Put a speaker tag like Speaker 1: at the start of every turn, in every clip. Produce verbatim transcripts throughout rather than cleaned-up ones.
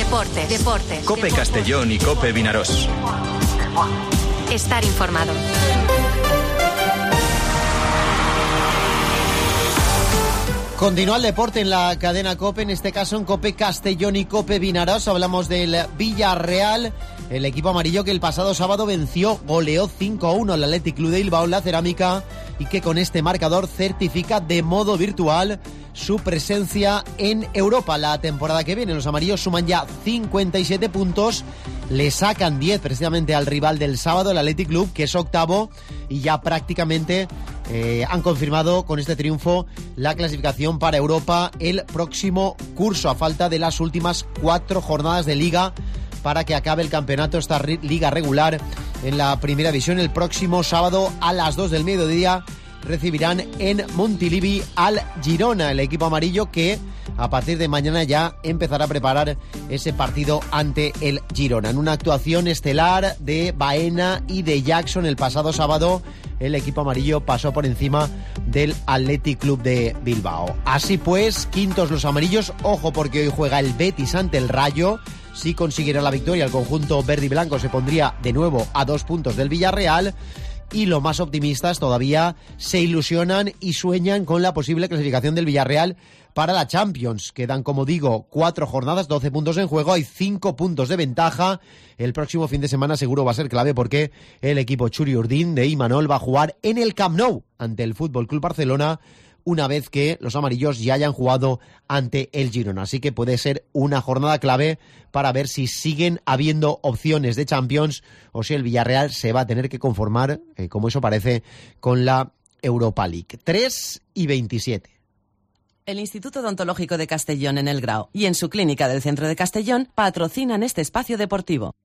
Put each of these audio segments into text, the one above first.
Speaker 1: Deportes, deportes.
Speaker 2: COPE
Speaker 1: deportes.
Speaker 2: Castellón y COPE Vinarós.
Speaker 1: Estar informado.
Speaker 3: Continúa el deporte en la cadena COPE, en este caso en COPE Castellón y COPE Vinarós. Hablamos del Villarreal, el equipo amarillo que el pasado sábado venció, goleó cinco a uno al Athletic Club de Bilbao en la Cerámica y que con este marcador certifica de modo virtual su presencia en Europa la temporada que viene. Los amarillos suman ya cincuenta y siete puntos, le sacan diez precisamente al rival del sábado, el Athletic Club, que es octavo, y ya prácticamente eh, han confirmado con este triunfo la clasificación para Europa el próximo curso, a falta de las últimas cuatro jornadas de liga para que acabe el campeonato, esta liga regular en la primera división. El próximo sábado a las dos del mediodía recibirán en Montilivi al Girona, el equipo amarillo que a partir de mañana ya empezará a preparar ese partido ante el Girona. En una actuación estelar de Baena y de Jackson el pasado sábado, el equipo amarillo pasó por encima del Athletic Club de Bilbao. Así pues, quintos los amarillos, ojo porque hoy juega el Betis ante el Rayo. Si consiguiera la victoria, el conjunto verde y blanco se pondría de nuevo a dos puntos del Villarreal. Y los más optimistas todavía se ilusionan y sueñan con la posible clasificación del Villarreal para la Champions. Quedan, como digo, cuatro jornadas, doce puntos en juego, hay cinco puntos de ventaja. El próximo fin de semana seguro va a ser clave porque el equipo Churi Urdín de Imanol va a jugar en el Camp Nou ante el F C Barcelona una vez que los amarillos ya hayan jugado ante el Girona. Así que puede ser una jornada clave para ver si siguen habiendo opciones de Champions o si el Villarreal se va a tener que conformar, eh, como eso parece, con la Europa League. tres y veintisiete.
Speaker 4: El Instituto Odontológico de Castellón en El Grao y en su clínica del centro de Castellón patrocinan este espacio deportivo.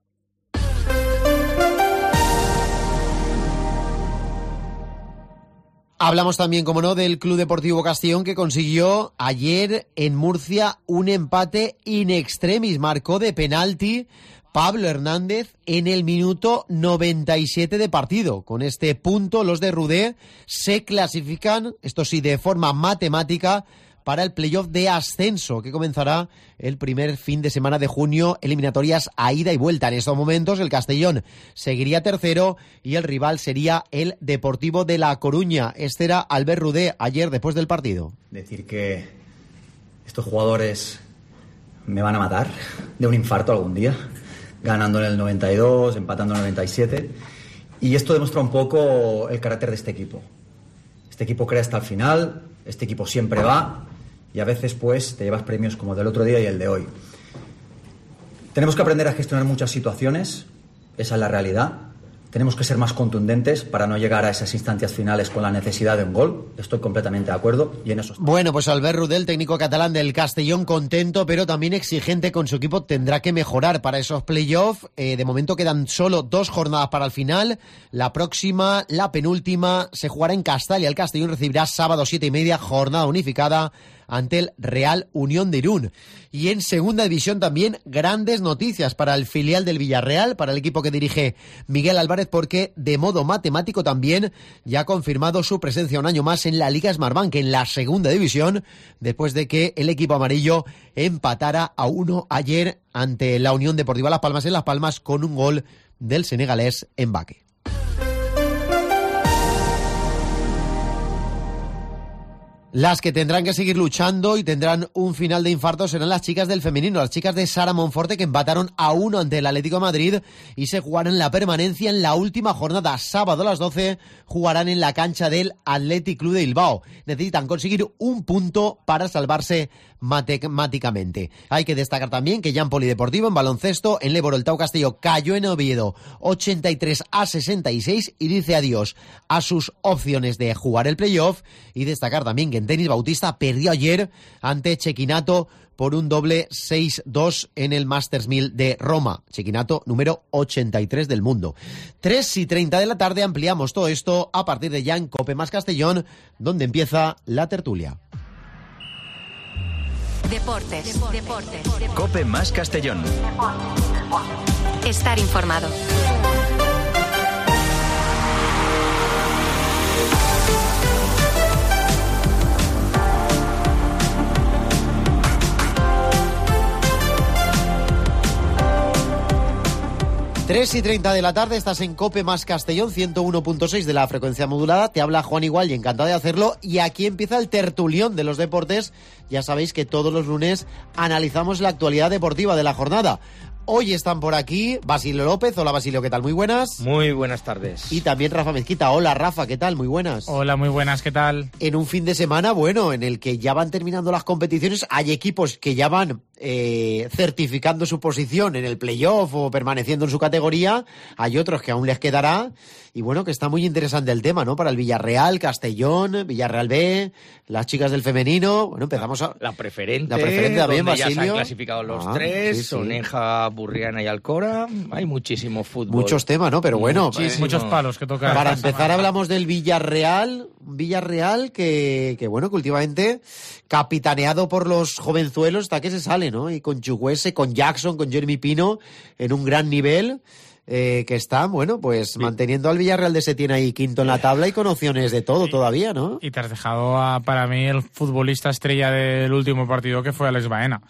Speaker 3: Hablamos también, como no, del Club Deportivo Castellón, que consiguió ayer en Murcia un empate in extremis. Marcó de penalti Pablo Hernández en el minuto noventa y siete de partido. Con este punto, los de Rudé se clasifican, esto sí, de forma matemática, para el playoff de ascenso, que comenzará el primer fin de semana de junio, eliminatorias a ida y vuelta. En estos momentos el Castellón seguiría tercero y el rival sería el Deportivo de La Coruña. Este era Albert Rudé ayer después del partido.
Speaker 5: Decir que estos jugadores me van a matar de un infarto algún día, ganando en el noventa y dos, empatando en el noventa y siete, y esto demuestra un poco el carácter de este equipo. Este equipo cree hasta el final, este equipo siempre va, y a veces pues te llevas premios como del otro día y el de hoy. Tenemos que aprender a gestionar muchas situaciones, esa es la realidad. Tenemos que ser más contundentes para no llegar a esas instancias finales con la necesidad de un gol. Estoy completamente de acuerdo y en eso estoy.
Speaker 3: Bueno, pues Albert Rudé, el técnico catalán del Castellón, contento pero también exigente con su equipo. Tendrá que mejorar para esos playoffs. Eh, de momento quedan solo dos jornadas para el final. La próxima, la penúltima, se jugará en Castalia. El Castellón recibirá sábado siete y media, jornada unificada ante el Real Unión de Irún. Y en segunda división también grandes noticias para el filial del Villarreal, para el equipo que dirige Miguel Álvarez, porque de modo matemático también ya ha confirmado su presencia un año más en la Liga Smartbank, en la segunda división, después de que el equipo amarillo empatara a uno ayer ante la Unión Deportiva Las Palmas en Las Palmas con un gol del senegalés Mbacké. Las que tendrán que seguir luchando y tendrán un final de infarto serán las chicas del femenino, las chicas de Sara Monforte, que empataron a uno ante el Atlético de Madrid y se jugarán la permanencia en la última jornada. Sábado a las doce jugarán en la cancha del Athletic Club de Bilbao. Necesitan conseguir un punto para salvarse matemáticamente. Hay que destacar también que ya en polideportivo, en baloncesto, en Léboro, el Tau Castelló cayó en Oviedo ochenta y tres a sesenta y seis y dice adiós a sus opciones de jugar el playoff. Y destacar también que en tenis, Bautista perdió ayer ante Cecchinato por un doble seis dos en el Masters mil de Roma. Cecchinato número ochenta y tres del mundo. tres y treinta de la tarde ampliamos todo esto a partir de ya en COPE más Castellón, donde empieza la tertulia.
Speaker 1: Deportes, deportes, deportes.
Speaker 2: COPE más Castellón.
Speaker 1: Estar informado.
Speaker 3: tres y treinta de la tarde, estás en COPE más Castellón, ciento uno punto seis de la frecuencia modulada. Te habla Juan Igual y encantado de hacerlo. Y aquí empieza el tertulión de los deportes. Ya sabéis que todos los lunes analizamos la actualidad deportiva de la jornada. Hoy están por aquí Basilio López. Hola Basilio, ¿qué tal? Muy buenas.
Speaker 6: Muy buenas tardes.
Speaker 3: Y también Rafa Mezquita. Hola Rafa, ¿qué tal? Muy buenas.
Speaker 7: Hola, muy buenas, ¿qué tal?
Speaker 3: En un fin de semana, bueno, en el que ya van terminando las competiciones, hay equipos que ya van eh, certificando su posición en el playoff o permaneciendo en su categoría, hay otros que aún les quedará, y bueno, que está muy interesante el tema, ¿no? Para el Villarreal, Castellón, Villarreal B, las chicas del femenino, bueno, empezamos a...
Speaker 6: La preferente,
Speaker 3: la preferente también,
Speaker 6: donde
Speaker 3: Basilio.
Speaker 6: Ya se han clasificado los
Speaker 3: ah,
Speaker 6: tres,
Speaker 3: sí, sí.
Speaker 6: Soneja, Burriana y Alcora, hay muchísimo fútbol.
Speaker 3: Muchos temas, ¿no? Pero bueno...
Speaker 7: Eh, muchos palos que tocar.
Speaker 3: Para empezar hablamos del Villarreal, Villarreal que, que bueno, que últimamente capitaneado por los jovenzuelos está que se sale, ¿no? Y con Chukwueze, con Jackson, con Jeremy Pino en un gran nivel, eh, que están, bueno, pues sí, manteniendo al Villarreal de Setién ahí quinto en la tabla y con opciones de todo
Speaker 7: y,
Speaker 3: todavía, ¿no?
Speaker 7: Y te has dejado a, para mí, el futbolista estrella del último partido, que fue Alex Baena.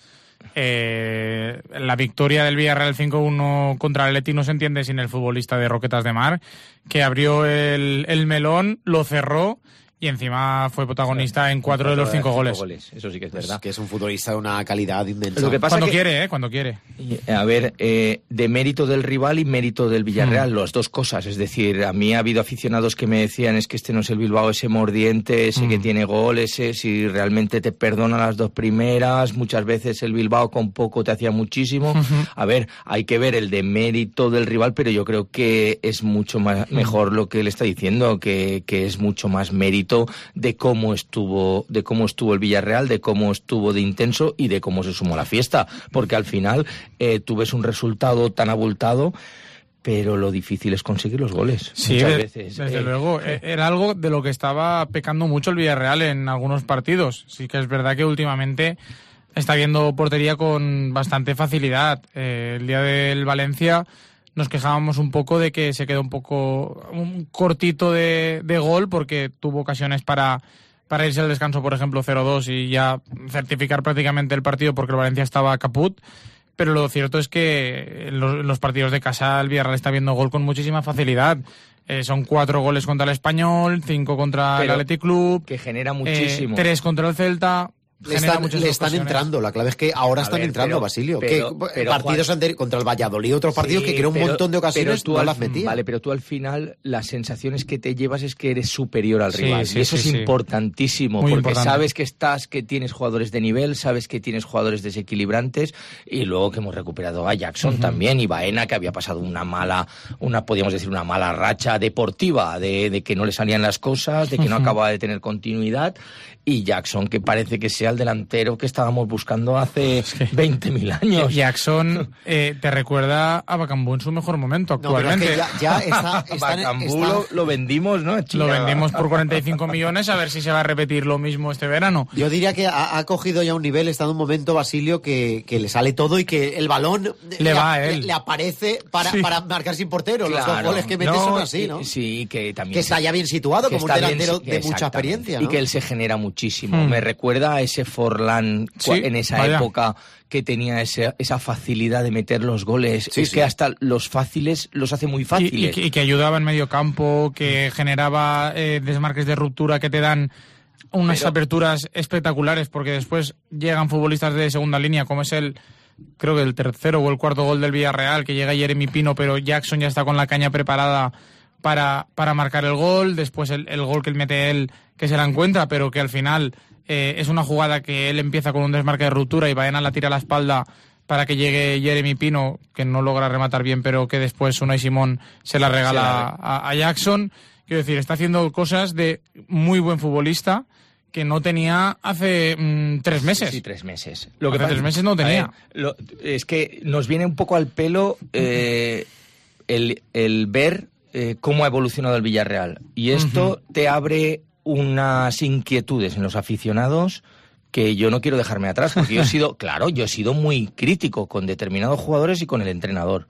Speaker 7: Eh, la victoria del Villarreal cinco uno contra el Atleti no se entiende sin el futbolista de Roquetas de Mar, que abrió el, el melón, lo cerró y encima fue protagonista, o sea, en cuatro, cuatro de los cinco, cinco goles.
Speaker 6: goles. Eso sí que es verdad.
Speaker 3: Es que es un futbolista de una calidad inmensa.
Speaker 6: Lo que pasa
Speaker 7: cuando
Speaker 6: que,
Speaker 7: quiere, ¿eh? Cuando quiere.
Speaker 6: A ver, eh, de mérito del rival y mérito del Villarreal, mm. las dos cosas. Es decir, a mí ha habido aficionados que me decían, es que este no es el Bilbao, ese mordiente, ese mm. que tiene gol, ese si realmente te perdona las dos primeras. Muchas veces el Bilbao con poco te hacía muchísimo. Uh-huh. A ver, hay que ver el de mérito del rival, pero yo creo que es mucho más mejor lo que él está diciendo, que, que es mucho más mérito de cómo estuvo de cómo estuvo el Villarreal, de cómo estuvo de intenso y de cómo se sumó a la fiesta, porque al final eh, tú ves un resultado tan abultado, pero lo difícil es conseguir los goles.
Speaker 7: Sí,
Speaker 6: muchas
Speaker 7: de,
Speaker 6: veces.
Speaker 7: desde
Speaker 6: eh,
Speaker 7: luego. Eh, era algo de lo que estaba pecando mucho el Villarreal en algunos partidos. Sí que es verdad que últimamente está viendo portería con bastante facilidad. Eh, el día del Valencia nos quejábamos un poco de que se quedó un poco un cortito de, de gol, porque tuvo ocasiones para, para irse al descanso, por ejemplo, cero dos y ya certificar prácticamente el partido, porque el Valencia estaba caput. Pero lo cierto es que en los, en los partidos de casa el Villarreal está viendo gol con muchísima facilidad. Eh, son cuatro goles contra el Español, cinco contra Pero el Athletic Club,
Speaker 6: que genera muchísimo.
Speaker 7: Eh, tres contra el Celta.
Speaker 3: Le están, le están entrando, la clave es que ahora a están ver, entrando, pero, Basilio. Pero, que pero, partidos Juan, anteriores contra el Valladolid, otros partidos sí, que creó un pero, montón de ocasiones, tú no al, las metías.
Speaker 6: Vale, pero tú al final las sensaciones que te llevas es que eres superior al sí, rival. Sí, y eso sí, es sí. importantísimo, Muy porque importante. Sabes que estás, que tienes jugadores de nivel, sabes que tienes jugadores desequilibrantes, y luego que hemos recuperado a Jackson uh-huh. también, y Baena, que había pasado una mala, una podríamos decir una mala racha deportiva, de, de que no le salían las cosas, de que uh-huh. no acababa de tener continuidad, y Jackson, que parece que sea el delantero que estábamos buscando hace es que veinte mil años.
Speaker 7: Jackson eh, te recuerda a Bacambú en su mejor momento actualmente.
Speaker 3: No, pero es que ya, ya está, está,
Speaker 6: Bacambú
Speaker 3: está...
Speaker 6: Lo, lo vendimos, ¿no?
Speaker 7: Chica. Lo vendimos por cuarenta y cinco millones, a ver si se va a repetir lo mismo este verano.
Speaker 3: Yo diría que ha, ha cogido ya un nivel, está en un momento, Basilio, que, que le sale todo y que el balón
Speaker 7: le, le va a él.
Speaker 3: Le, le aparece para, sí. para marcar sin portero.
Speaker 6: Claro.
Speaker 3: Los dos goles que mete no, son así, ¿no?
Speaker 6: Sí, que también...
Speaker 3: Que está ya bien situado, como un delantero bien, de mucha experiencia, ¿no?
Speaker 6: Y que él se genera muchísimo. Hmm. Me recuerda a ese Forlán sí, en esa vaya. época que tenía ese, esa facilidad de meter los goles. Sí, es sí. que hasta los fáciles los hace muy fáciles.
Speaker 7: Y, y, que, y que ayudaba en medio campo, que generaba eh, desmarques de ruptura que te dan unas Pero... aperturas espectaculares, porque después llegan futbolistas de segunda línea, como es el, creo que el tercero o el cuarto gol del Villarreal, que llega Jeremy Pino, pero Jackson ya está con la caña preparada para, para marcar el gol. Después el, el gol que mete él, que se la encuentra, pero que al final... Eh, es una jugada que él empieza con un desmarque de ruptura y Baena la tira a la espalda para que llegue Jeremy Pino, que no logra rematar bien, pero que después Unai Simón se la regala sí, a, a Jackson. Quiero decir, está haciendo cosas de muy buen futbolista que no tenía hace mmm, tres meses.
Speaker 6: Sí, sí, tres meses.
Speaker 7: Lo que hace pasa, tres meses no tenía.
Speaker 6: Ver, lo, es que nos viene un poco al pelo eh, el, el ver eh, cómo ha evolucionado el Villarreal. Y esto uh-huh. te abre unas inquietudes en los aficionados que yo no quiero dejarme atrás, porque yo he sido, claro, yo he sido muy crítico con determinados jugadores y con el entrenador.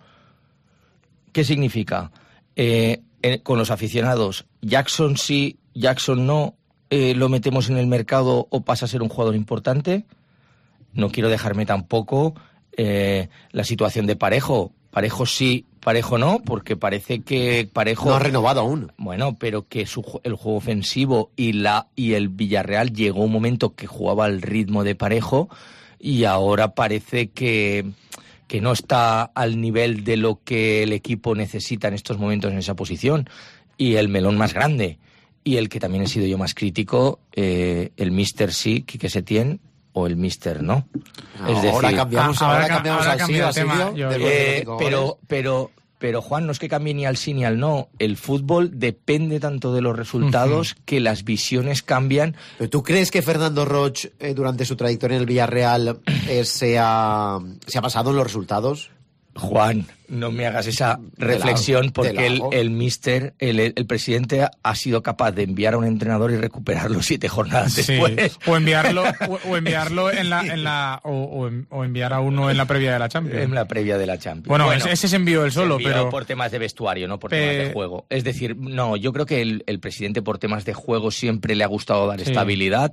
Speaker 6: ¿Qué significa? Eh, eh, con los aficionados, Jackson sí, Jackson no, eh, lo metemos en el mercado o pasa a ser un jugador importante. No quiero dejarme tampoco eh, la situación de Parejo. Parejo sí, Parejo no, porque parece que Parejo...
Speaker 3: No ha renovado aún.
Speaker 6: Bueno, pero que su, el juego ofensivo y, la, y el Villarreal llegó un momento que jugaba al ritmo de Parejo y ahora parece que, que no está al nivel de lo que el equipo necesita en estos momentos en esa posición. Y el melón más grande, y el que también he sido yo más crítico, eh, el míster sí, Quique Setién, o el míster no.
Speaker 3: Es decir, ahora cambiamos, ahora, ahora cambiamos
Speaker 7: ahora
Speaker 3: al sí, al
Speaker 7: tema, yo,
Speaker 6: eh, pero, pero, pero Juan, no es que cambie ni al sí ni al no. El fútbol depende tanto de los resultados uh-huh. que las visiones cambian.
Speaker 3: ¿Pero tú crees que Fernando Roig, eh, durante su trayectoria en el Villarreal, eh, se, ha, se ha basado en los resultados?
Speaker 6: Juan, no me hagas esa reflexión
Speaker 3: la,
Speaker 6: porque el, el míster, el, el presidente ha sido capaz de enviar a un entrenador y recuperarlo siete jornadas
Speaker 7: sí.
Speaker 6: después.
Speaker 7: O enviarlo, o, o enviarlo en la, en la o, o enviar a uno en la previa de la Champions.
Speaker 6: En la previa de la Champions.
Speaker 7: Bueno, bueno ese se envió él solo,
Speaker 6: se envió
Speaker 7: pero
Speaker 6: por temas de vestuario, no por
Speaker 7: pe...
Speaker 6: temas de juego. Es decir, no, yo creo que el, el presidente por temas de juego siempre le ha gustado dar sí. estabilidad.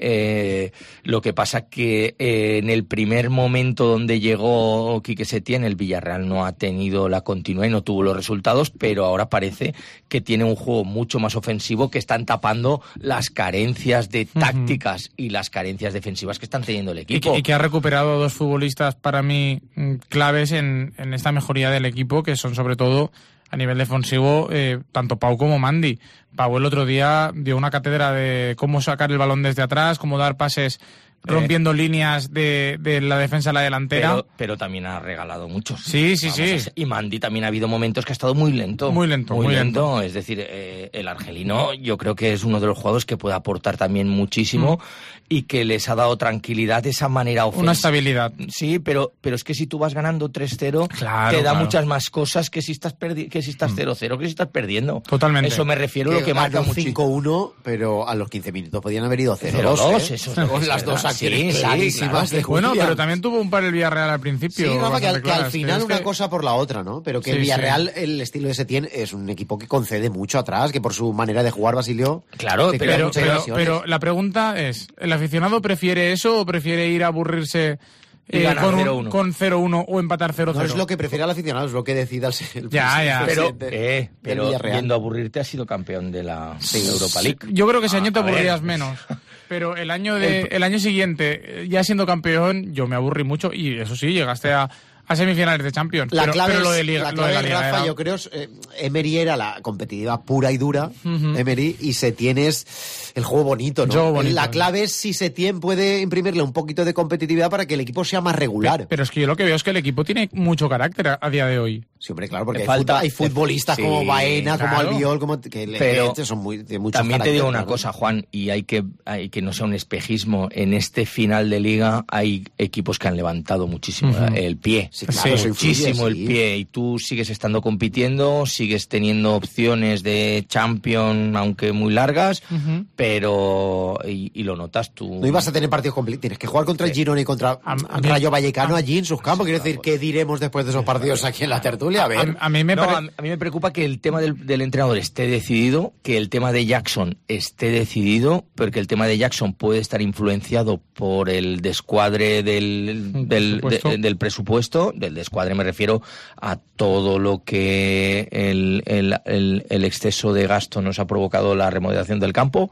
Speaker 6: Eh, lo que pasa que eh, en el primer momento donde llegó Quique Setién, el Villarreal no ha tenido la continuidad y no tuvo los resultados, pero ahora parece que tiene un juego mucho más ofensivo, que están tapando las carencias de tácticas uh-huh. y las carencias defensivas que están teniendo el equipo.
Speaker 7: Y que, y que ha recuperado dos futbolistas para mí claves en, en esta mejoría del equipo, que son sobre todo a nivel defensivo eh, tanto Pau como Mandy. Pau el otro día dio una cátedra de cómo sacar el balón desde atrás, cómo dar pases rompiendo eh, líneas de, de la defensa a la delantera.
Speaker 6: Pero, pero también ha regalado muchos.
Speaker 7: Sí, sí,
Speaker 6: Vamos
Speaker 7: sí.
Speaker 6: A, y Mandy también ha habido momentos que ha estado muy lento.
Speaker 7: Muy lento,
Speaker 6: muy,
Speaker 7: muy
Speaker 6: lento.
Speaker 7: lento.
Speaker 6: Es decir, eh, el argelino yo creo que es uno de los jugadores que puede aportar también muchísimo mm. y que les ha dado tranquilidad de esa manera ofensiva.
Speaker 7: Una estabilidad.
Speaker 6: Sí, pero, pero es que si tú vas ganando tres cero,
Speaker 7: claro,
Speaker 6: te da
Speaker 7: claro.
Speaker 6: muchas más cosas que si estás perdi- que si estás cero cero, que si estás perdiendo.
Speaker 7: Totalmente.
Speaker 6: Eso me refiero
Speaker 3: que
Speaker 6: a lo que marca mucho.
Speaker 3: cinco uno, pero a los quince minutos podían haber ido cero dos.
Speaker 6: cero
Speaker 3: ¿eh?
Speaker 6: dos, eso es
Speaker 3: con las dos acciones
Speaker 6: sí,
Speaker 3: clarísimas
Speaker 6: sí,
Speaker 3: de
Speaker 7: Bueno,
Speaker 3: Williams.
Speaker 7: pero también tuvo un par el Villarreal al principio.
Speaker 3: Sí, Rafa, que, al, que al
Speaker 7: claras,
Speaker 3: final una
Speaker 7: que...
Speaker 3: cosa por la otra, ¿no? Pero que sí, el Villarreal, sí. el estilo de Setién, es un equipo que concede mucho atrás, que por su manera de jugar, Basilio...
Speaker 6: Claro,
Speaker 7: pero, pero, pero la pregunta es, ¿el aficionado prefiere eso o prefiere ir a aburrirse... Eh, con cero uno o empatar cero cero.
Speaker 3: No es lo que prefiere el aficionado, es lo que decida el, el
Speaker 7: ya, ya.
Speaker 6: Pero, eh, pero yendo a aburrirte has sido campeón de la sí. Europa League.
Speaker 7: Yo creo que ese año te
Speaker 6: ah,
Speaker 7: aburrías menos. Pero el año de el... el año siguiente, ya siendo campeón, yo me aburrí mucho y eso sí, llegaste a... a semifinales de Champions.
Speaker 3: La
Speaker 7: pero,
Speaker 3: clave,
Speaker 7: pero lo
Speaker 3: es,
Speaker 7: de Liga,
Speaker 3: la
Speaker 7: lo
Speaker 3: clave
Speaker 7: de la Liga
Speaker 3: Rafa,
Speaker 7: era...
Speaker 3: yo creo, eh, Emery era la competitiva pura y dura, uh-huh. Emery, y Setién es el juego bonito, ¿no?
Speaker 7: Bonito,
Speaker 3: la clave es si Setién puede imprimirle un poquito de competitividad para que el equipo sea más regular.
Speaker 7: Pero, pero es que yo lo que veo es que el equipo tiene mucho carácter a, a día de hoy.
Speaker 3: Sí, hombre, claro, porque hay,
Speaker 6: falta,
Speaker 3: fut- hay futbolistas
Speaker 6: sí,
Speaker 3: como Baena,
Speaker 7: claro.
Speaker 3: como Albiol, como que,
Speaker 6: pero
Speaker 3: que son muy, de mucho
Speaker 6: también
Speaker 3: carácter,
Speaker 6: te digo una
Speaker 3: claro.
Speaker 6: cosa, Juan, y hay que, hay que no sea un espejismo. En este final de liga hay equipos que han levantado muchísimo uh-huh. el pie.
Speaker 3: Sí, claro,
Speaker 6: sí. Muchísimo el
Speaker 3: sí.
Speaker 6: pie. Y tú sigues estando compitiendo, sigues teniendo opciones de Champions, aunque muy largas, uh-huh. pero... Y, y lo notas tú.
Speaker 3: No ibas a tener partidos complicados. Tienes que jugar contra el Girona y contra a, a Rayo Vallecano a, allí en sus campos. Quiero decir, ¿qué diremos después de esos partidos aquí en la tertulia? A ver.
Speaker 7: A, a mí me
Speaker 6: no,
Speaker 7: pare...
Speaker 6: a, a mí me preocupa que el tema del, del entrenador esté decidido, que el tema de Jackson esté decidido, porque el tema de Jackson puede estar influenciado por el descuadre del, del,
Speaker 7: presupuesto.
Speaker 6: De, del presupuesto. Del descuadre me refiero a todo lo que el, el, el, el exceso de gasto nos ha provocado la remodelación del campo.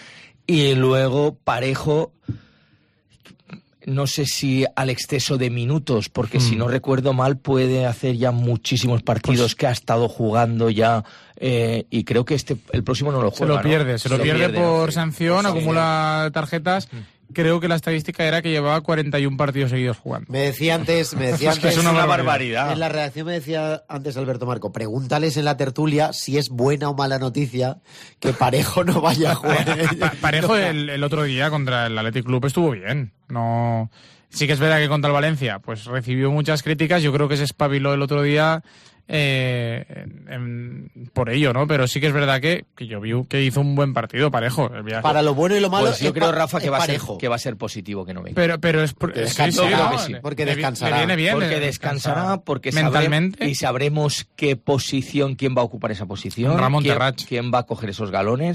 Speaker 6: Y luego Parejo, no sé si al exceso de minutos, porque mm. si no recuerdo mal puede hacer ya muchísimos partidos pues, que ha estado jugando ya eh, y creo que este el próximo no lo juega.
Speaker 7: Se lo pierde,
Speaker 6: ¿no?
Speaker 7: se, se lo pierde, pierde por ¿no? sanción, pues, acumula tarjetas. Mm. Creo que la estadística era que llevaba cuarenta y uno partidos seguidos jugando.
Speaker 3: Me decía antes, me decía
Speaker 7: es que
Speaker 3: antes,
Speaker 7: es una,
Speaker 6: una
Speaker 7: barbaridad.
Speaker 6: barbaridad.
Speaker 3: En la redacción me decía antes Alberto Marco, pregúntales en la tertulia si es buena o mala noticia que Parejo no vaya a jugar.
Speaker 7: Pa- Parejo el, el otro día contra el Athletic Club estuvo bien. No, sí que es verdad que contra el Valencia pues recibió muchas críticas. Yo creo que se espabiló el otro día. Eh, en, en, por ello, ¿no? Pero sí que es verdad que, que yo vi que hizo un buen partido Parejo. El viaje.
Speaker 3: Para lo bueno y lo malo,
Speaker 6: pues yo creo,
Speaker 3: pa-
Speaker 6: Rafa, que va, a ser,
Speaker 3: Parejo.
Speaker 6: que va a ser positivo que no venga.
Speaker 7: Pero, pero es por,
Speaker 3: Descanso,
Speaker 7: sí, sí,
Speaker 3: claro
Speaker 7: no,
Speaker 3: que sí, porque
Speaker 7: le,
Speaker 3: descansará.
Speaker 7: le viene bien,
Speaker 6: porque
Speaker 7: le,
Speaker 6: descansará, porque
Speaker 7: mentalmente
Speaker 6: sabremos, y sabremos qué posición, quién va a ocupar esa posición,
Speaker 7: Ramón
Speaker 6: quién,
Speaker 7: Terrach.
Speaker 6: quién va a coger esos galones.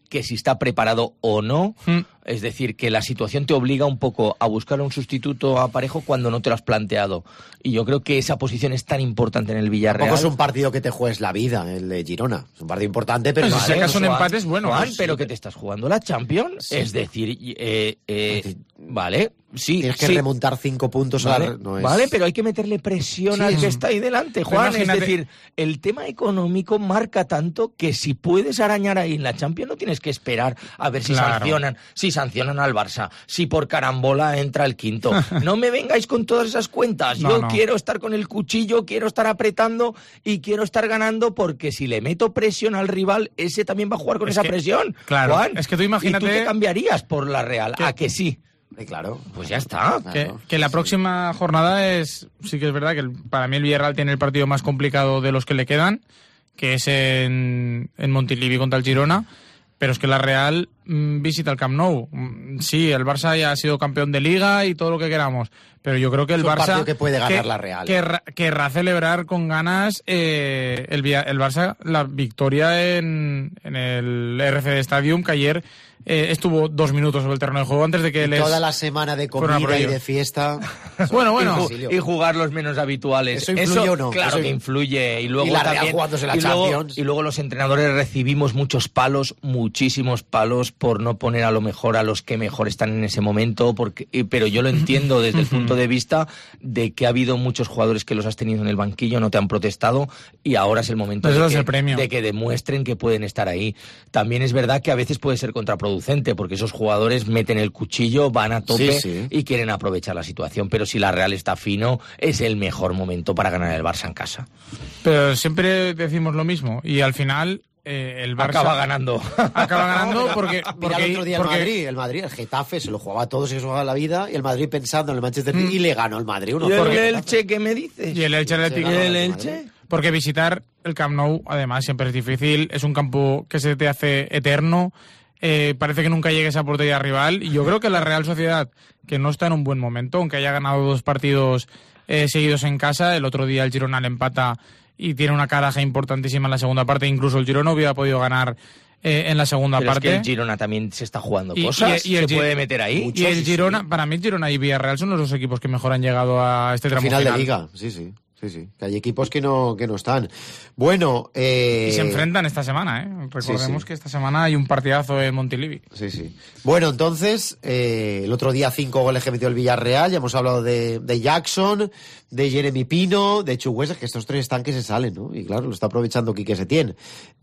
Speaker 6: que si está preparado o no.
Speaker 7: Mm.
Speaker 6: Es decir, que la situación te obliga un poco a buscar un sustituto a Parejo cuando no te lo has planteado. Y yo creo que esa posición es tan importante en el Villarreal.
Speaker 3: Tampoco es un partido que te juegues la vida, el de Girona. Es un partido importante, pero...
Speaker 7: Pues
Speaker 3: no,
Speaker 7: si
Speaker 3: vale,
Speaker 7: sacas un
Speaker 3: Juan,
Speaker 7: empate es bueno.
Speaker 6: Juan,
Speaker 7: Pues
Speaker 6: pero
Speaker 7: sí.
Speaker 6: que te estás jugando la Champions.
Speaker 3: Sí.
Speaker 6: Es decir, eh, eh, vale, sí.
Speaker 3: Tienes que
Speaker 6: sí.
Speaker 3: remontar cinco puntos.
Speaker 6: Vale,
Speaker 3: a la... no es...
Speaker 6: vale, pero hay que meterle presión
Speaker 3: Sí,
Speaker 6: al
Speaker 3: es-
Speaker 6: que está ahí delante,
Speaker 7: Pero
Speaker 6: Juan. Es
Speaker 7: imagínate-
Speaker 6: decir, el tema económico marca tanto que si puedes arañar ahí en la Champions no tienes que esperar a ver si
Speaker 7: Claro.
Speaker 6: sancionan, si sancionan al Barça, si por carambola entra el quinto. No me vengáis con todas esas cuentas.
Speaker 7: No,
Speaker 6: Yo
Speaker 7: no.
Speaker 6: quiero estar con el cuchillo, quiero estar apretando y quiero estar ganando porque si le meto presión al rival, ese también va a jugar con
Speaker 7: Es
Speaker 6: esa
Speaker 7: que-
Speaker 6: presión.
Speaker 7: claro,
Speaker 6: Juan.
Speaker 7: es que tú imagínate-
Speaker 6: ¿Y tú te cambiarías por la Real?
Speaker 7: Que-
Speaker 6: ¿A que sí?
Speaker 3: Eh, claro.
Speaker 6: Pues ya está.
Speaker 7: Que,
Speaker 3: Claro.
Speaker 7: que la próxima jornada es, sí que es verdad que el- para mí el Villarreal tiene el partido más complicado de los que le quedan, que es en, en Montilivi contra el Girona, pero es que la Real mm, visita el Camp Nou. Mm, Sí, el Barça ya ha sido campeón de Liga y todo lo que queramos, pero yo creo que el
Speaker 3: Es un
Speaker 7: Barça
Speaker 3: partido que puede ganar la Real.
Speaker 7: Querrá, querrá celebrar con ganas eh, el, Villa- el Barça la victoria en, en el R C D Stadium, que ayer eh, estuvo dos minutos sobre el terreno de juego antes de que les...
Speaker 3: Toda la semana de
Speaker 7: fueron a por
Speaker 3: comida y
Speaker 7: ellos.
Speaker 3: de fiesta.
Speaker 7: Bueno, bueno.
Speaker 6: y, ju-
Speaker 3: Basilio.
Speaker 6: y jugar los menos habituales.
Speaker 3: ¿Eso influye o no?
Speaker 6: Claro
Speaker 3: Eso-
Speaker 6: que influye. Y luego
Speaker 3: Y la Real
Speaker 6: también,
Speaker 3: jugándose la
Speaker 6: y luego-
Speaker 3: Champions.
Speaker 6: y luego los entrenadores recibimos muchos palos, muchísimos palos por no poner a lo mejor a los que mejor están en ese momento. Porque, y- pero yo lo entiendo desde el punto de vista de que ha habido muchos jugadores que los has tenido en el banquillo, no te han protestado y ahora es el momento
Speaker 7: Les
Speaker 6: de
Speaker 7: das
Speaker 6: que,
Speaker 7: el premio.
Speaker 6: de que demuestren que pueden estar ahí. También es verdad que a veces puede ser contraproducente porque esos jugadores meten el cuchillo, van a tope
Speaker 3: Sí, sí.
Speaker 6: y quieren aprovechar la situación, pero si la Real está fino, es el mejor momento para ganar el Barça en casa.
Speaker 7: Pero siempre decimos lo mismo y al final eh, el Barça
Speaker 6: Acaba ganando.
Speaker 7: acaba ganando porque,
Speaker 3: Mira
Speaker 7: porque,
Speaker 3: el otro día
Speaker 7: porque-
Speaker 3: el Madrid, el Madrid, el Getafe se lo jugaba a todos y se jugaba la vida y el Madrid pensando en el Manchester City y le ganó el Madrid uno
Speaker 6: ¿Y
Speaker 3: cero.
Speaker 6: el Elche qué me dices?
Speaker 7: y el Elche Atlético.
Speaker 3: Sí,
Speaker 6: ¿Y
Speaker 3: ganó
Speaker 6: el
Speaker 3: el
Speaker 6: Elche?
Speaker 3: Madrid.
Speaker 7: Porque visitar el Camp Nou, además, siempre es difícil. Es un campo que se te hace eterno. Eh, parece que nunca llegue esa portería rival. Y yo creo que la Real Sociedad, que no está en un buen momento, aunque haya ganado dos partidos eh, seguidos en casa, el otro día el Girona le empata y tiene una caraja importantísima en la segunda parte. Incluso el Girona hubiera podido ganar eh, en la segunda
Speaker 6: Pero
Speaker 7: parte.
Speaker 6: es que el Girona también se está jugando
Speaker 7: Y-
Speaker 6: cosas.
Speaker 7: y- y el
Speaker 6: se
Speaker 7: Gi-
Speaker 6: puede meter ahí.
Speaker 7: y el Girona, para mí, Girona y Villarreal son los dos equipos que mejor han llegado a este tramo
Speaker 3: Final
Speaker 7: final.
Speaker 3: de liga, sí, sí. Sí, sí. Que hay equipos que no, que no están. Bueno, eh...
Speaker 7: Y se enfrentan esta semana, ¿eh? Recordemos
Speaker 3: sí.
Speaker 7: que esta semana hay un partidazo en Montilivi.
Speaker 3: Sí, sí. Bueno, entonces, eh, el otro día cinco goles que metió el Villarreal, ya hemos hablado de, de Jackson, de Jeremy Pino, de Chuguesa, que estos tres están que se salen, ¿no? Y claro, lo está aprovechando Quique Setién.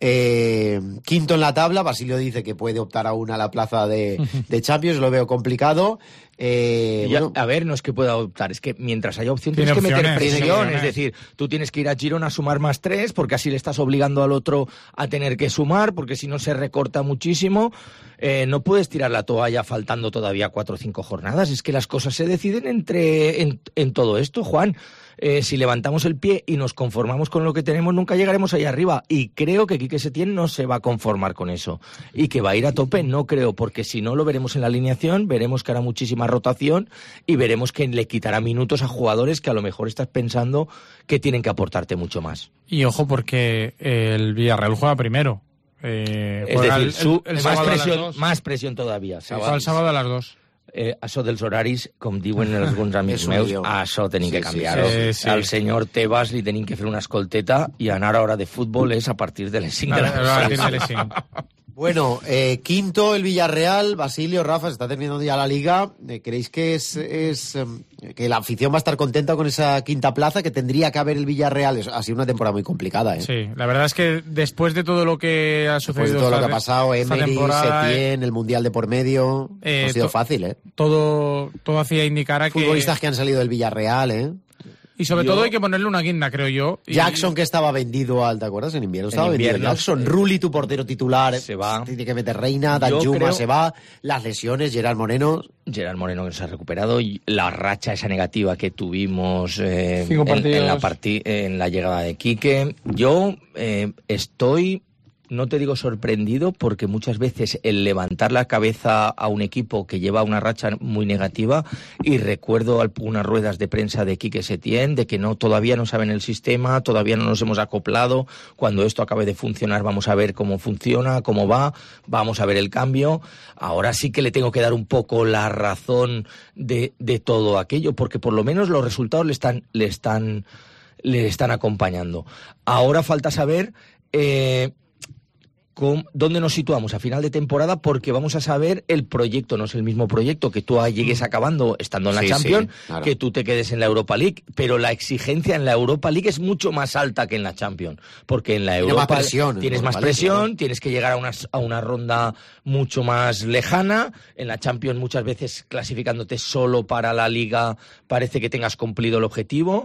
Speaker 3: Eh, quinto en la tabla, Basilio dice que puede optar aún a la plaza de, de Champions, lo veo complicado. Eh,
Speaker 6: Ya,
Speaker 3: bueno,
Speaker 6: a ver, no es que pueda optar, es que mientras haya opción
Speaker 7: Tiene
Speaker 6: tienes que meter
Speaker 7: opciones,
Speaker 6: presión.
Speaker 7: tiene opciones.
Speaker 6: Es decir, tú tienes que ir a Girona a sumar más tres, porque así le estás obligando al otro a tener que sumar, porque si no se recorta muchísimo. Eh, no puedes tirar la toalla faltando todavía cuatro o cinco jornadas. Es que las cosas se deciden entre en, en todo esto, Juan. Eh, si levantamos el pie y nos conformamos con lo que tenemos, nunca llegaremos ahí arriba. Y creo que Quique Setién no se va a conformar con eso. Y que va a ir a tope, no creo, porque si no lo veremos en la alineación, veremos que hará muchísima rotación y veremos que le quitará minutos a jugadores que a lo mejor estás pensando que tienen que aportarte mucho más.
Speaker 7: Y ojo, porque el Villarreal juega primero. Eh,
Speaker 6: Es
Speaker 7: juega
Speaker 6: decir,
Speaker 7: el-
Speaker 6: su-
Speaker 7: el- el
Speaker 6: más,
Speaker 7: sábado a las
Speaker 6: presión,
Speaker 7: dos.
Speaker 6: más presión todavía.
Speaker 7: Juega el sábado a las dos.
Speaker 6: Eh, això dels horaris, com diuen alguns amics
Speaker 3: És un
Speaker 6: meus,
Speaker 3: lío.
Speaker 6: això tenim
Speaker 3: Sí,
Speaker 6: que
Speaker 3: sí,
Speaker 6: canviar-ho.
Speaker 7: sí, sí.
Speaker 6: Al senyor Tebas li tenim que fer una escolteta i anar a hora de futbol és a partir de les cinc de la
Speaker 7: A partir
Speaker 6: tarda.
Speaker 7: de las cinco.
Speaker 3: Bueno, eh, quinto el Villarreal, Basilio, Rafa, se está terminando ya la liga. Eh, ¿Creéis que es, es eh, que la afición va a estar contenta con esa quinta plaza que tendría que haber el Villarreal? Es- ha sido una temporada muy complicada, ¿eh?
Speaker 7: Sí, la verdad es que después de todo lo que ha
Speaker 3: Después
Speaker 7: sucedido
Speaker 3: de todo lo
Speaker 7: esta-
Speaker 3: que ha pasado,
Speaker 7: esta
Speaker 3: Emery,
Speaker 7: temporada, eh,
Speaker 3: Setién, el Mundial de por medio,
Speaker 7: Eh,
Speaker 3: no ha sido
Speaker 7: to-
Speaker 3: fácil, ¿eh?
Speaker 7: todo, todo hacía indicar a que...
Speaker 3: Futbolistas que han salido del Villarreal, ¿eh?
Speaker 7: Y sobre
Speaker 6: Yo-
Speaker 7: todo hay que ponerle una guinda, creo yo. Y-
Speaker 3: Jackson, que estaba vendido al, ¿te acuerdas? En invierno estaba vendido
Speaker 6: invierno,
Speaker 3: Jackson.
Speaker 6: sí.
Speaker 3: Rulli, tu portero titular,
Speaker 6: Se va.
Speaker 3: tiene que meter Reina,
Speaker 6: Yo
Speaker 3: Danjuma
Speaker 6: creo-
Speaker 3: se va, las lesiones, Gerard Moreno.
Speaker 6: Gerard Moreno que nos ha recuperado y la racha esa negativa que tuvimos eh,
Speaker 7: Cinco
Speaker 6: en, en la
Speaker 7: partidos.
Speaker 6: parti- en la llegada de Quique. Yo eh, estoy no te digo sorprendido, porque muchas veces el levantar la cabeza a un equipo que lleva una racha muy negativa, y recuerdo algunas ruedas de prensa de Quique Setién, de que no todavía no saben el sistema, todavía no nos hemos acoplado, cuando esto acabe de funcionar vamos a ver cómo funciona, cómo va, vamos a ver el cambio. Ahora sí que le tengo que dar un poco la razón de, de todo aquello, porque por lo menos los resultados le están, le están, le están acompañando. Ahora falta saber eh, con, dónde nos situamos a final de temporada, porque vamos a saber el proyecto. No es el mismo proyecto que tú llegues acabando estando en la sí, Champions, sí, claro. que tú te quedes en la Europa League, pero la exigencia en la Europa League es mucho más alta que en la Champions, porque en la Europa
Speaker 3: más presión,
Speaker 6: tienes más presión, League, tienes que llegar a una, a una ronda mucho más lejana. En la Champions muchas veces clasificándote solo para la Liga parece que tengas cumplido el objetivo,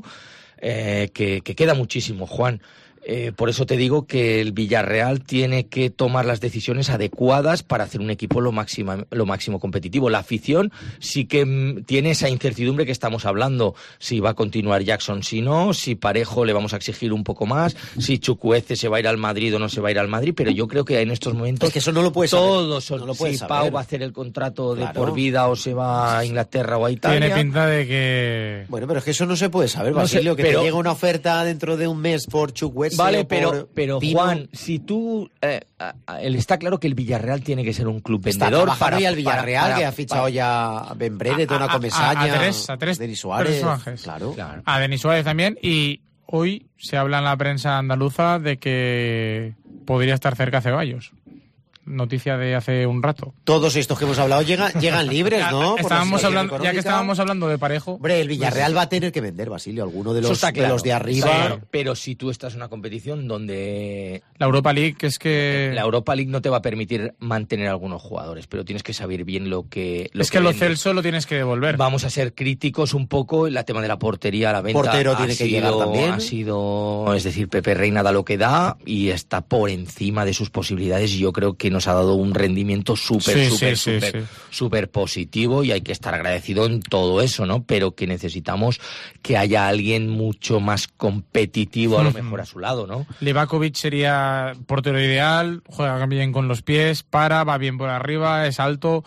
Speaker 6: eh, que, que queda muchísimo, Juan. Eh, por eso te digo que el Villarreal tiene que tomar las decisiones adecuadas para hacer un equipo lo máximo, lo máximo competitivo. La afición sí que m, tiene esa incertidumbre que estamos hablando. Si va a continuar Jackson, si no, si Parejo le vamos a exigir un poco más, si Chukwueze se va a ir al Madrid o no se va a ir al Madrid, pero yo creo que en estos momentos
Speaker 3: es que eso no lo puedes
Speaker 6: todos
Speaker 3: saber.
Speaker 6: son,
Speaker 3: no lo
Speaker 6: si
Speaker 3: saber.
Speaker 6: Pau va a hacer el contrato de
Speaker 3: claro.
Speaker 6: por vida o se va a Inglaterra o a Italia.
Speaker 7: Tiene pinta de que...
Speaker 3: Bueno, pero es que eso no se puede saber,
Speaker 6: no
Speaker 3: Basilio,
Speaker 6: sé,
Speaker 3: que
Speaker 6: pero...
Speaker 3: te llega una oferta dentro de un mes por Chukwueze.
Speaker 6: Vale,
Speaker 3: por
Speaker 6: pero, pero
Speaker 3: Tino.
Speaker 6: Juan, si tú... Eh, él está claro que el Villarreal tiene que ser un club
Speaker 3: está
Speaker 6: vendedor.
Speaker 3: Para
Speaker 6: ya
Speaker 3: el Villarreal,
Speaker 6: para, para,
Speaker 3: que ha fichado
Speaker 6: para,
Speaker 3: ya a Ben Brereton, a, a, a Comesaña,
Speaker 7: a, a tres, a tres
Speaker 3: Denis Suárez.
Speaker 7: Claro.
Speaker 3: claro.
Speaker 7: A Denis Suárez también. Y hoy se habla en la prensa andaluza de que podría estar cerca Ceballos. Noticia de hace un rato.
Speaker 3: Todos estos que hemos hablado llegan, llegan libres, ¿no?
Speaker 7: Estábamos hablando, ya que estábamos hablando de Parejo.
Speaker 3: Hombre, el Villarreal va a tener que vender, Basilio, alguno de los,
Speaker 6: claro.
Speaker 3: de, los de arriba.
Speaker 6: Claro, pero si tú estás en una competición donde...
Speaker 7: La Europa League, que es que...
Speaker 6: La Europa League no te va a permitir mantener a algunos jugadores, pero tienes que saber bien lo que... Lo
Speaker 7: es que, que lo
Speaker 6: vendes.
Speaker 7: Celso lo tienes que devolver.
Speaker 6: Vamos a ser críticos un poco en la tema de la portería, la venta.
Speaker 3: Portero tiene
Speaker 6: sido,
Speaker 3: que llegar también.
Speaker 6: Ha sido, es decir, Pepe Reina da lo que da y está por encima de sus posibilidades, y yo creo que nos ha dado un rendimiento súper,
Speaker 7: sí,
Speaker 6: súper,
Speaker 7: sí,
Speaker 6: súper,
Speaker 7: sí, sí.
Speaker 6: súper positivo, y hay que estar agradecido en todo eso, ¿no? Pero que necesitamos que haya alguien mucho más competitivo a lo mejor a su lado, ¿no?
Speaker 7: Livakovic sería portero ideal, juega bien con los pies, para, va bien por arriba, es alto,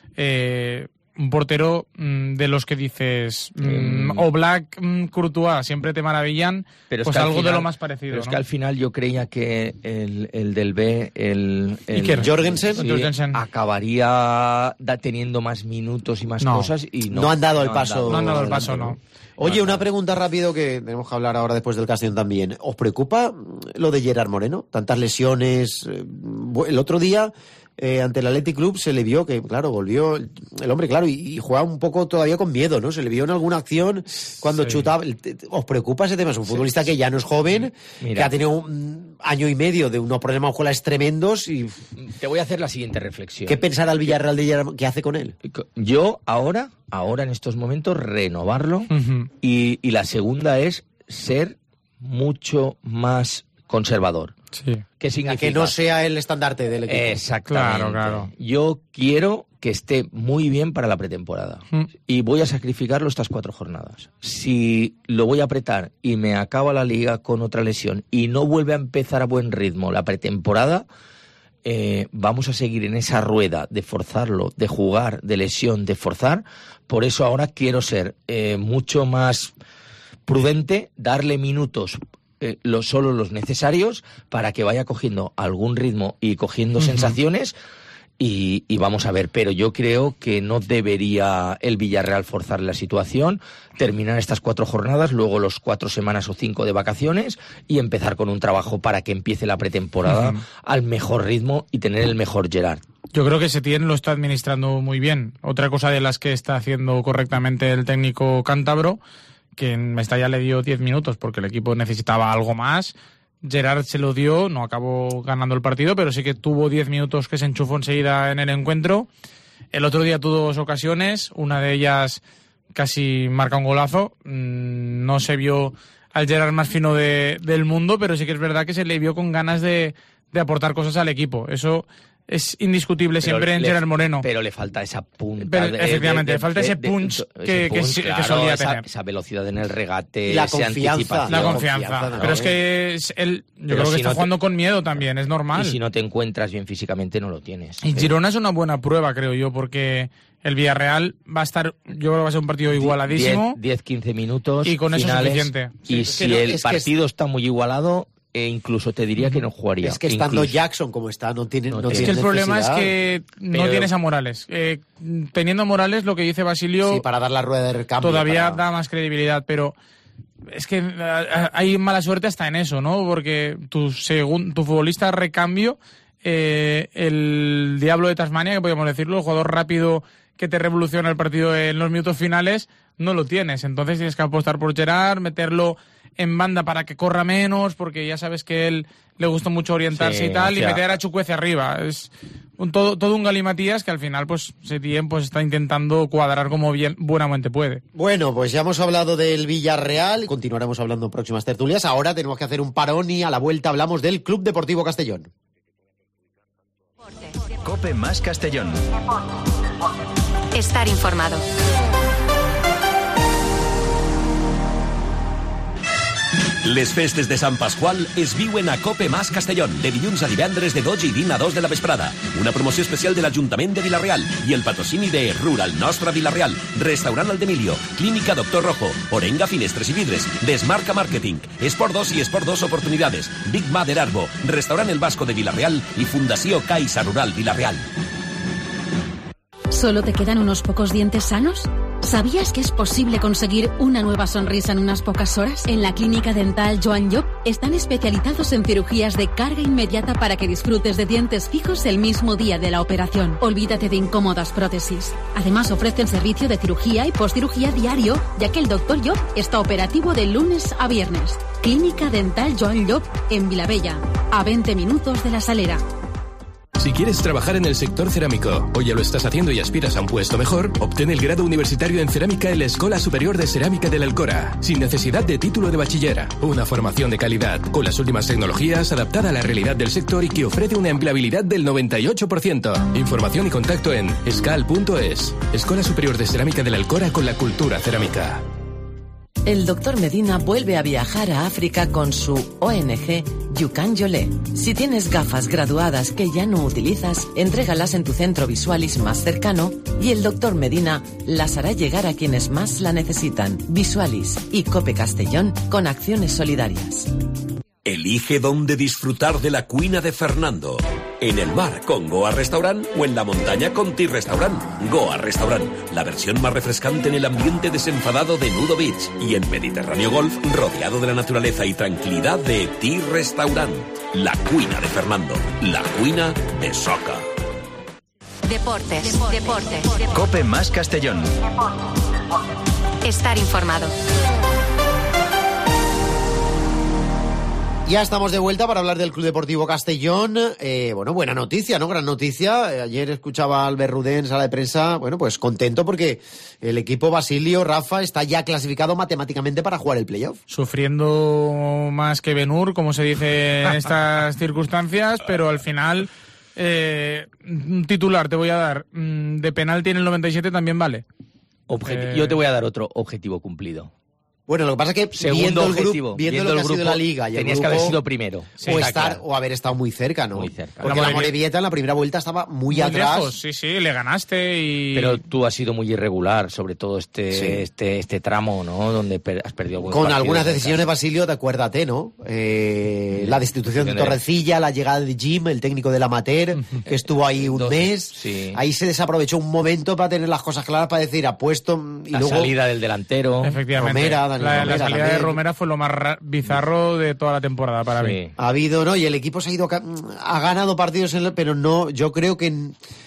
Speaker 7: eh, un portero mmm, de los que dices mmm, mm. Oblak, mmm, Courtois, siempre te maravillan,
Speaker 6: pero
Speaker 7: pues
Speaker 6: es
Speaker 7: algo
Speaker 6: final,
Speaker 7: de lo más parecido.
Speaker 6: Pero es
Speaker 7: ¿no?
Speaker 6: que al final yo creía que el, el del B, el, el
Speaker 3: Jorgensen,
Speaker 6: sí,
Speaker 7: Jorgensen
Speaker 6: acabaría da, teniendo más minutos y más
Speaker 7: no.
Speaker 6: cosas, y no,
Speaker 3: no han dado el
Speaker 6: no
Speaker 3: paso.
Speaker 6: Han dado,
Speaker 7: no han dado el paso, no.
Speaker 3: Oye, una pregunta rápido que tenemos que hablar ahora después del Castellón también. ¿Os preocupa lo de Gerard Moreno? Tantas lesiones. El otro día, eh, ante el Athletic Club, se le vio que, claro, volvió el, el hombre, claro, y, y jugaba un poco todavía con miedo, ¿no? Se le vio en alguna acción cuando sí. chutaba. ¿Os preocupa ese tema? Es un futbolista sí. que ya no es joven, Mira. que ha tenido un año y medio de unos problemas musculares tremendos y...
Speaker 6: Te voy a hacer la siguiente reflexión.
Speaker 3: ¿Qué pensará el Villarreal de Gerard? ¿Qué hace con él?
Speaker 6: Yo ahora, ahora en estos momentos, renovarlo
Speaker 7: uh-huh.
Speaker 6: y, y la segunda es ser mucho más conservador.
Speaker 7: Sí.
Speaker 6: ¿Qué significa?
Speaker 3: Que no sea el estandarte del equipo.
Speaker 6: Exactamente.
Speaker 7: Claro, claro.
Speaker 6: Yo quiero que esté muy bien para la pretemporada. Mm. Y voy a sacrificarlo estas cuatro jornadas. Si lo voy a apretar y me acaba la liga con otra lesión y no vuelve a empezar a buen ritmo la pretemporada, eh, vamos a seguir en esa rueda de forzarlo, de jugar, de lesión, de forzar. Por eso ahora quiero ser eh, mucho más prudente, darle minutos Eh, lo, solo los necesarios para que vaya cogiendo algún ritmo y cogiendo uh-huh. sensaciones y, y vamos a ver, pero yo creo que no debería el Villarreal forzar la situación, terminar estas cuatro jornadas, luego los cuatro semanas o cinco de vacaciones y empezar con un trabajo para que empiece la pretemporada uh-huh. al mejor ritmo y tener el mejor Gerard.
Speaker 7: Yo creo que Setién lo está administrando muy bien. Otra cosa de las que está haciendo correctamente el técnico cántabro, que en Mestalla le dio diez minutos porque el equipo necesitaba algo más. Gerard se lo dio, no acabó ganando el partido, pero sí que tuvo diez minutos que se enchufó enseguida en el encuentro. El otro día tuvo dos ocasiones, una de ellas casi marca un golazo. No se vio al Gerard más fino de, del mundo, pero sí que es verdad que se le vio con ganas de, de aportar cosas al equipo. Eso es indiscutible
Speaker 6: Pero
Speaker 7: siempre en
Speaker 6: le-
Speaker 7: Gerard Moreno.
Speaker 6: Pero le falta esa punta.
Speaker 7: Pero,
Speaker 6: de-
Speaker 7: efectivamente,
Speaker 6: de-
Speaker 7: le falta
Speaker 6: de-
Speaker 7: ese
Speaker 6: de-
Speaker 7: punch
Speaker 6: ese
Speaker 7: que- que
Speaker 6: punch,
Speaker 7: sí- que
Speaker 6: claro,
Speaker 7: solía
Speaker 6: esa,
Speaker 7: tener.
Speaker 6: esa velocidad en el regate,
Speaker 3: Y la
Speaker 6: esa
Speaker 3: confianza,
Speaker 6: anticipación.
Speaker 7: La
Speaker 3: la
Speaker 7: confianza.
Speaker 3: confianza,
Speaker 7: Pero
Speaker 3: ¿no?
Speaker 7: es que es él, yo
Speaker 6: Pero
Speaker 7: creo que
Speaker 6: si
Speaker 7: está
Speaker 6: no te-
Speaker 7: jugando con miedo también, es normal.
Speaker 6: Y si no te encuentras bien físicamente, no lo tienes.
Speaker 7: Y Girona es una buena prueba, creo yo, porque el Villarreal va a estar, yo creo que va a ser un partido igualadísimo.
Speaker 6: diez quince minutos.
Speaker 7: Y con eso es
Speaker 6: finales,
Speaker 7: suficiente.
Speaker 6: Y
Speaker 3: Sí,
Speaker 6: si
Speaker 3: es que no-
Speaker 6: el
Speaker 3: es que
Speaker 6: partido está muy igualado, e incluso te diría que no jugaría.
Speaker 3: Es que estando
Speaker 6: Incluso.
Speaker 3: Jackson como está, no tiene,
Speaker 6: No
Speaker 3: no
Speaker 6: tiene.
Speaker 7: Es que
Speaker 3: tiene
Speaker 7: el problema es
Speaker 3: necesidad.
Speaker 7: que no
Speaker 6: Pero-
Speaker 7: tienes a Morales. Eh, teniendo a Morales, lo que dice Basilio
Speaker 3: Sí, para dar la rueda de recambio.
Speaker 7: todavía
Speaker 3: para-
Speaker 7: da más credibilidad, pero es que eh, hay mala suerte hasta en eso, ¿no? Porque tu, segun, tu futbolista recambio, eh, el Diablo de Tasmania, que podríamos decirlo, el jugador rápido que te revoluciona el partido en los minutos finales, no lo tienes. Entonces tienes que apostar por Gerard, meterlo en banda para que corra menos, porque ya sabes que él le gusta mucho orientarse
Speaker 6: Sí,
Speaker 7: y tal,
Speaker 6: o sea-
Speaker 7: y meter a Chukwueze arriba. Es un, todo, todo un galimatías que al final pues Setién pues está intentando cuadrar como bien buenamente puede.
Speaker 3: Bueno, pues ya hemos hablado del Villarreal y continuaremos hablando en próximas tertulias. Ahora tenemos que hacer un parón y a la vuelta hablamos del Club Deportivo Castellón.
Speaker 2: Cope más Castellón.
Speaker 1: Estar informado.
Speaker 8: Les festes de Sant Pasqual es viuen a Cope Mas Castellón, de dilluns a divendres de dotze i vint a dos de la vesprada. Una promoció especial de l'Ajuntament de Vila-real i el patrocini de Rural Nostra Vila-real, Restaurant Aldemilio, Clínica Doctor Rojo, Orenga Finestres i Vidres, Desmarca Marketing, Esport dos i Esport dos Oportunidades, Big Mother Arbo, Restaurant El Vasco de Vila-real y Fundació Caixa Rural Vila-real.
Speaker 9: ¿Solo te quedan unos pocos dientes sanos? ¿Sabías que es posible conseguir una nueva sonrisa en unas pocas horas? En la clínica dental Joan Llop están especializados en cirugías de carga inmediata para que disfrutes de dientes fijos el mismo día de la operación. Olvídate de incómodas prótesis. Además ofrecen servicio de cirugía y postcirugía diario, ya que el doctor Llop está operativo de lunes a viernes. Clínica dental Joan Llop en Vilabella, a veinte minutos de La Salera.
Speaker 10: Si quieres trabajar en el sector cerámico o ya lo estás haciendo y aspiras a un puesto mejor, obtén el grado universitario en cerámica en la Escola Superior de Cerámica del Alcora, sin necesidad de título de bachiller. Una formación de calidad, con las últimas tecnologías, adaptada a la realidad del sector y que ofrece una empleabilidad del noventa y ocho por ciento. Información y contacto en escal punto es. Escuela Superior de Cerámica del Alcora con la cultura cerámica.
Speaker 4: El doctor Medina vuelve a viajar a África con su O N G Yukan Yolé. Si tienes gafas graduadas que ya no utilizas, entrégalas en tu centro Visualis más cercano y el doctor Medina las hará llegar a quienes más la necesitan. Visualis y Cope Castellón con acciones solidarias.
Speaker 8: Elige dónde disfrutar de la cuina de Fernando. En el mar con Goa Restaurant o en la montaña con Tea Restaurant. Goa Restaurant, la versión más refrescante en el ambiente desenfadado de Nudo Beach. Y en Mediterráneo Golf, rodeado de la naturaleza y tranquilidad de Tea Restaurant. La cuina de Fernando, la cuina de Soca.
Speaker 1: Deportes. Deportes.
Speaker 2: Cope más Castellón.
Speaker 1: Estar informado.
Speaker 3: Ya estamos de vuelta para hablar del Club Deportivo Castellón. Eh, bueno, buena noticia, ¿no? Gran noticia. Eh, ayer escuchaba a Albert Rudé en sala de prensa. Bueno, pues contento porque el equipo Basilio, Rafa, está ya clasificado matemáticamente para jugar el playoff.
Speaker 7: Sufriendo más que Ben-Hur, como se dice en estas circunstancias, pero al final eh, un titular te voy a dar mm, de penalti en el noventa y siete también vale.
Speaker 6: Objeti-
Speaker 7: Eh,
Speaker 6: Yo te voy a dar otro objetivo cumplido.
Speaker 3: Bueno, lo que pasa es que
Speaker 6: Segundo
Speaker 3: viendo el
Speaker 6: objetivo,
Speaker 3: grupo, viendo,
Speaker 6: viendo
Speaker 3: lo que
Speaker 6: el
Speaker 3: ha sido
Speaker 6: grupo,
Speaker 3: la liga y el
Speaker 6: tenías que
Speaker 3: grupo,
Speaker 6: haber sido primero. Sí,
Speaker 3: o
Speaker 6: está
Speaker 3: estar
Speaker 6: claro.
Speaker 3: o haber estado muy cerca, ¿no?
Speaker 6: Muy cerca.
Speaker 3: Porque
Speaker 7: La
Speaker 3: la
Speaker 7: Morevieta-
Speaker 3: Morevieta en la primera vuelta estaba muy,
Speaker 7: muy
Speaker 3: atrás.
Speaker 7: lejos, sí, sí, le ganaste y...
Speaker 6: Pero tú has sido muy irregular, sobre todo este
Speaker 3: Sí.
Speaker 6: este este tramo, ¿no? Donde per- has perdido algunos
Speaker 3: Con
Speaker 6: partidos
Speaker 3: algunas
Speaker 6: en
Speaker 3: decisiones,
Speaker 6: casa.
Speaker 3: Basilio, te acuérdate, ¿no? Eh, la destitución de
Speaker 6: Tiene-
Speaker 3: Torrecilla, la llegada de Jim, el técnico del Amateur, que estuvo ahí un
Speaker 6: Dos-
Speaker 3: mes.
Speaker 6: sí.
Speaker 3: Ahí se desaprovechó un momento para tener las cosas claras, para decir, apuesto, y
Speaker 6: La
Speaker 3: luego...
Speaker 6: salida del delantero.
Speaker 7: Efectivamente.
Speaker 3: Romera, Dani
Speaker 7: la, la
Speaker 3: Romera
Speaker 7: salida de
Speaker 3: también.
Speaker 7: Romera fue lo más ra- bizarro de toda la temporada para
Speaker 6: Sí.
Speaker 7: mí.
Speaker 3: Ha habido, ¿no? Y el equipo se ha ido, ca- ha ganado partidos, en el- pero no, yo creo que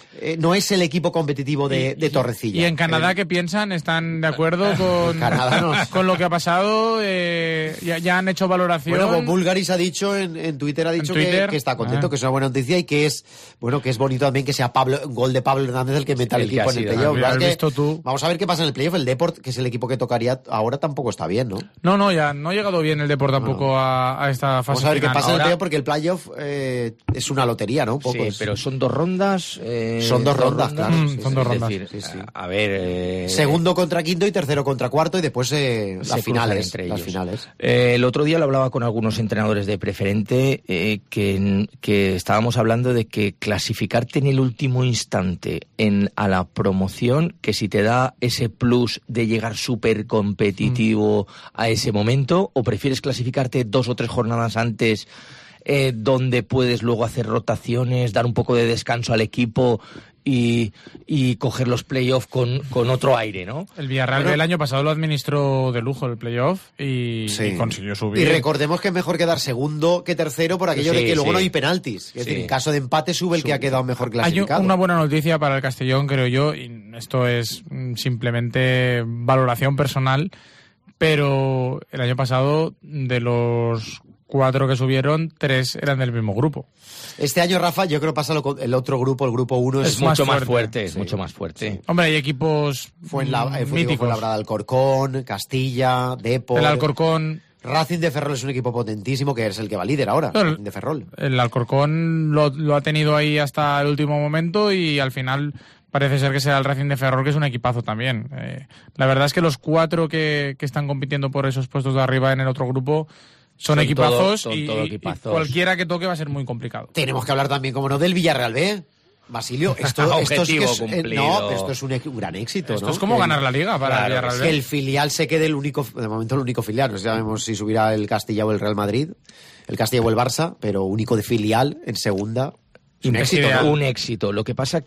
Speaker 3: eh, no es el equipo competitivo de, de Torrecilla.
Speaker 7: ¿Y en Canadá
Speaker 3: el...
Speaker 7: qué piensan? ¿Están de acuerdo con,
Speaker 3: no.
Speaker 7: con lo que ha pasado? Eh, ya, ¿Ya han hecho valoración?
Speaker 3: Bueno, Bulgaris ha dicho en, en Twitter, ha dicho
Speaker 7: Twitter?
Speaker 3: Que, que está contento,
Speaker 7: ah.
Speaker 3: que es una buena noticia y que es bueno que es bonito también que sea Pablo, un gol de Pablo Hernández el que meta el, el equipo en el playoff.
Speaker 7: ¿Has visto tú?
Speaker 3: Vamos a ver qué pasa en el playoff. El Deport, que es el equipo que tocaría ahora, tampoco está bien, ¿no?
Speaker 7: No, no, ya no ha llegado bien el Deport tampoco no, no. A, a esta fase.
Speaker 3: Vamos a ver
Speaker 7: final.
Speaker 3: qué pasa
Speaker 7: ahora...
Speaker 3: en el playoff porque el playoff eh, es una lotería, ¿no? Un poco
Speaker 6: sí,
Speaker 3: es...
Speaker 6: pero son dos rondas. Eh,
Speaker 3: son dos, dos rondas, rondas, claro.
Speaker 7: Mm,
Speaker 3: sí,
Speaker 7: son
Speaker 3: sí,
Speaker 7: dos
Speaker 3: es
Speaker 7: rondas.
Speaker 3: Decir, sí, sí.
Speaker 6: A ver. Eh...
Speaker 3: Segundo contra quinto y tercero contra cuarto y después eh, las finales.
Speaker 6: Entre
Speaker 3: las
Speaker 6: ellos.
Speaker 3: finales.
Speaker 6: Eh, el otro día lo hablaba con algunos entrenadores de Preferente eh, que, que estábamos hablando de que clasificarte en el último instante en, a la promoción, que si te da ese plus de llegar súper competitivo mm. a ese momento, o prefieres clasificarte dos o tres jornadas antes. Eh, donde puedes luego hacer rotaciones, dar un poco de descanso al equipo y, y coger los playoffs con, con otro aire, ¿no?
Speaker 7: El Villarreal bueno, el año pasado lo administró de lujo el playoff y, sí. y consiguió subir.
Speaker 3: Y recordemos que es mejor quedar segundo que tercero por aquello sí, de que luego sí. no hay penaltis. Es sí. decir, en caso de empate sube el sube. que ha quedado mejor clasificado.
Speaker 7: Hay una buena noticia para el Castellón, creo yo, y esto es simplemente valoración personal, pero el año pasado de los cuatro que subieron, tres eran del mismo grupo.
Speaker 3: Este año, Rafa, yo creo que pasa lo, el otro grupo, el grupo uno, es,
Speaker 6: es mucho más fuerte. fuerte es sí. mucho más fuerte.
Speaker 7: Sí. Hombre, hay equipos
Speaker 3: fue en la, eh, fue,
Speaker 7: míticos.
Speaker 3: Digo, fue Labrada Alcorcón, Castilla, Depor...
Speaker 7: El Alcorcón...
Speaker 3: Racing de Ferrol es un equipo potentísimo que es el que va líder ahora, el, Racing de Ferrol.
Speaker 7: El Alcorcón lo, lo ha tenido ahí hasta el último momento y al final... Parece ser que será el Racing de Ferrol, que es un equipazo también. Eh, la verdad es que los cuatro que, que están compitiendo por esos puestos de arriba en el otro grupo son, son equipazos, todo, son y, todo equipazos y cualquiera que toque va a ser muy complicado.
Speaker 3: Tenemos que hablar también, como no, del Villarreal B. Basilio, esto, esto es, que es eh, no, esto es un, un gran éxito.
Speaker 7: Esto
Speaker 3: ¿no?
Speaker 7: es como
Speaker 3: que
Speaker 7: ganar la liga para
Speaker 3: claro,
Speaker 7: el Villarreal B.
Speaker 3: Que el filial se quede el único, de momento el único filial. No sabemos si subirá el Castilla o el Real Madrid, el Castilla o el Barça, pero único de filial en segunda. Un éxito,
Speaker 6: ¿no? Un éxito. Lo que pasa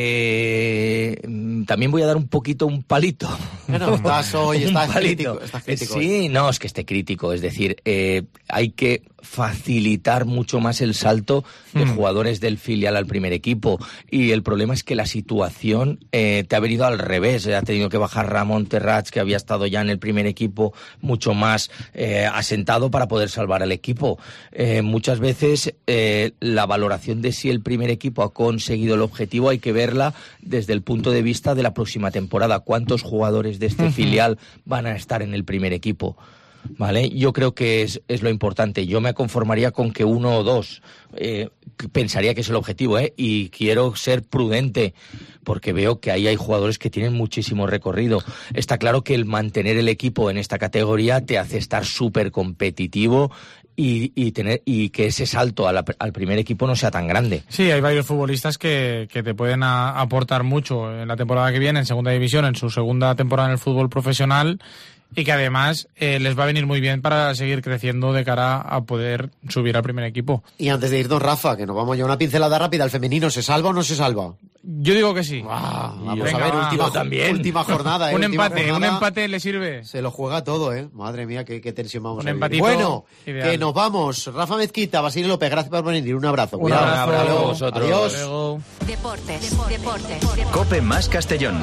Speaker 6: que mmm, también voy a dar un poquito un palito.
Speaker 3: Bueno, estás hoy, estás crítico, estás crítico.
Speaker 6: Sí, hoy. no, es que esté crítico. Es decir, eh, hay que facilitar mucho más el salto de mm. jugadores del filial al primer equipo. Y el problema es que la situación eh, te ha venido al revés. Ha tenido que bajar Ramón Terrats, que había estado ya en el primer equipo mucho más eh, asentado para poder salvar al equipo. Eh, muchas veces eh, la valoración de si el primer equipo ha conseguido el objetivo hay que verla desde el punto de vista de la próxima temporada. ¿Cuántos jugadores de este uh-huh. filial van a estar en el primer equipo? ¿Vale? Yo creo que es, es lo importante. Yo me conformaría con que uno o dos. Eh, pensaría que es el objetivo, ¿eh? Y quiero ser prudente porque veo que ahí hay jugadores que tienen muchísimo recorrido. Está claro que el mantener el equipo en esta categoría te hace estar súper competitivo y, y tener y que ese salto a la, al primer equipo no sea tan grande.
Speaker 7: Sí, hay varios futbolistas que, que te pueden a, aportar mucho en la temporada que viene, en segunda división, en su segunda temporada en el fútbol profesional, y que además eh, les va a venir muy bien para seguir creciendo de cara a poder subir al primer equipo.
Speaker 3: Y antes de irnos, Rafa, que nos vamos ya una pincelada rápida, ¿el femenino se salva o no se salva?
Speaker 7: Yo digo que sí.
Speaker 3: Wow, vamos
Speaker 7: Venga,
Speaker 3: a ver,
Speaker 7: va,
Speaker 3: última,
Speaker 6: también.
Speaker 3: última jornada. ¿eh?
Speaker 7: un
Speaker 3: última
Speaker 7: empate,
Speaker 3: jornada.
Speaker 7: un empate le sirve.
Speaker 3: Se lo juega todo, ¿eh? Madre mía, qué, qué tensión vamos
Speaker 7: un
Speaker 3: a vivir. Bueno,
Speaker 7: ideal.
Speaker 3: que nos vamos. Rafa Mezquita, Basilio López, gracias por venir. Un abrazo.
Speaker 7: Un
Speaker 3: Cuidado.
Speaker 7: abrazo.
Speaker 3: Hasta luego.
Speaker 6: Vosotros.
Speaker 3: Adiós.
Speaker 7: Luego.
Speaker 1: Deportes, deportes, deportes.
Speaker 2: Cope más Castellón.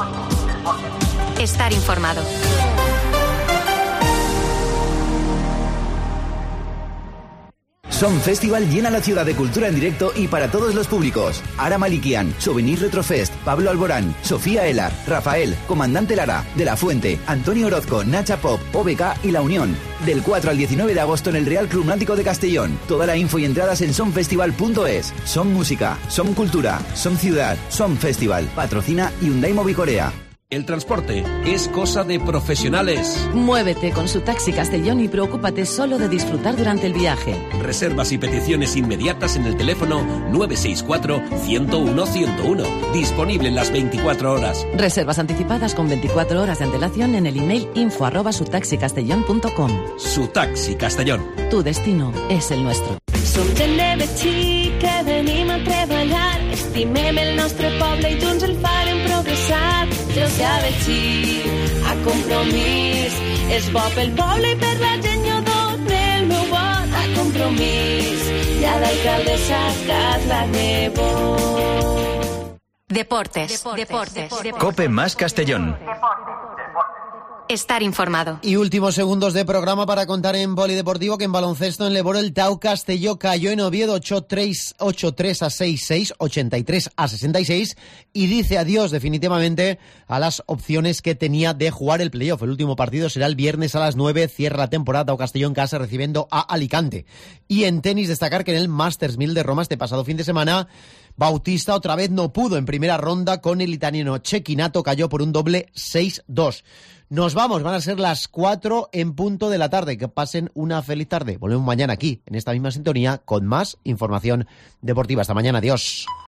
Speaker 1: Estar informado.
Speaker 11: Son Festival llena la ciudad de cultura en directo y para todos los públicos. Ara Malikian, Souvenir Retrofest, Pablo Alborán, Sofía Elar, Rafael, Comandante Lara, De la Fuente, Antonio Orozco, Nacha Pop, O B K y La Unión. Del cuatro al diecinueve de agosto en el Real Club Náutico de Castellón. Toda la info y entradas en sonfestival punto es. Son música, son cultura, son ciudad, son festival. Patrocina Hyundai Mobicorea.
Speaker 8: El transporte es cosa de profesionales.
Speaker 4: Muévete con su Taxi Castellón y preocúpate solo de disfrutar durante el viaje.
Speaker 8: Reservas y peticiones inmediatas en el teléfono nueve seis cuatro, uno cero uno, uno cero uno. Disponible en las veinticuatro horas.
Speaker 4: Reservas anticipadas con veinticuatro horas de antelación en el email info arroba sutaxicastellón punto com.
Speaker 8: Su Taxi Castellón.
Speaker 4: Tu destino es el nuestro.
Speaker 12: Som gent de Betxí que venim a treballar, estimem el nostre poble i junts el farem progressar. Jo sé a Betxí, a Compromís, és bo pel poble i per la gent jo dono el meu vot. A Compromís, i a l'alcaldessa Carla Nebo.
Speaker 1: Deportes, deportes, deportes.
Speaker 2: Cope más Castellón.
Speaker 1: Estar informado.
Speaker 3: Y últimos segundos de programa para contar en polideportivo que en baloncesto en Leboro el Tau Castelló cayó en Oviedo ocho tres a seis seis, ochenta y tres a sesenta y seis y dice adiós definitivamente a las opciones que tenía de jugar el playoff. El último partido será el viernes a las nueve, cierra la temporada Tau Castelló en casa recibiendo a Alicante. Y en tenis destacar que en el Masters mil de Roma este pasado fin de semana Bautista otra vez no pudo en primera ronda con el italiano Cecchinato, cayó por un doble seis dos. Nos vamos, van a ser las cuatro en punto de la tarde. Que pasen una feliz tarde. Volvemos mañana aquí, en esta misma sintonía, con más información deportiva. Hasta mañana, adiós.